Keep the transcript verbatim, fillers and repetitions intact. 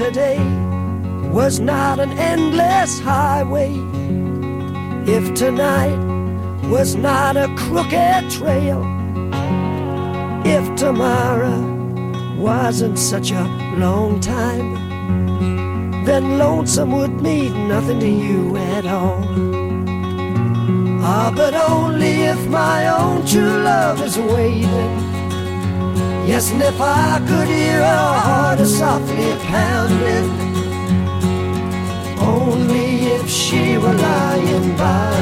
yesterday was not an endless highway, if tonight was not a crooked trail, if tomorrow wasn't such a long time, then lonesome would mean nothing to you at all. Ah, but only if my own true love is waiting. Yes, and if I could hear her heart softly pounding, only if she were lying by